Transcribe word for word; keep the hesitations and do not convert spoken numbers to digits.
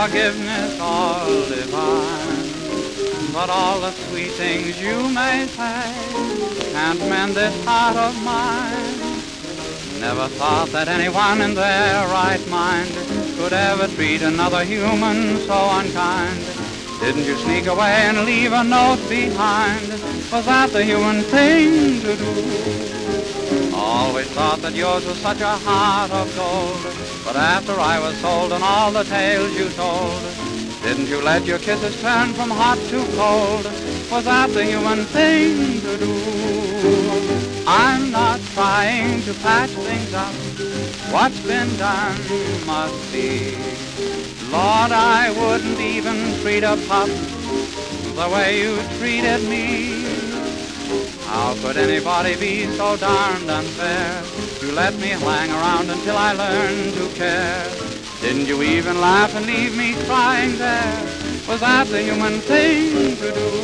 forgiveness all divine. But all the sweet things you may say can't mend this heart of mine. Never thought that anyone in their right mind could ever treat another human so unkind. Didn't you sneak away and leave a note behind? Was that the human thing to do? Always thought that yours was such a heart of gold. But after I was sold and all the tales you told, didn't you let your kisses turn from hot to cold? Was that the human thing to do? I'm not trying to patch things up. What's been done must be. Lord, I wouldn't even treat a pup the way you treated me. How could anybody be so darned unfair to let me hang around until I learned to care? Didn't you even laugh and leave me crying there? Was that the human thing to do?